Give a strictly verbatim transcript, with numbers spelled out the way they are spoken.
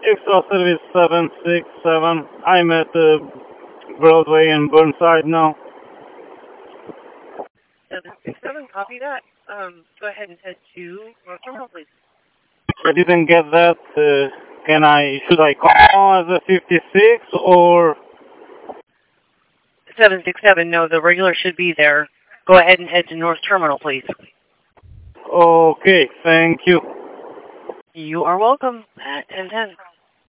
Extra service seven six seven. I'm at uh, Broadway and Burnside now. seven six seven, copy that. Um, go ahead and head to North Terminal, please. I didn't get that. Uh, can I, should I call as a fifty-six or? seven six seven, no, the regular should be there. Go ahead and head to North Terminal, please. Okay, thank you. You are welcome at ten ten.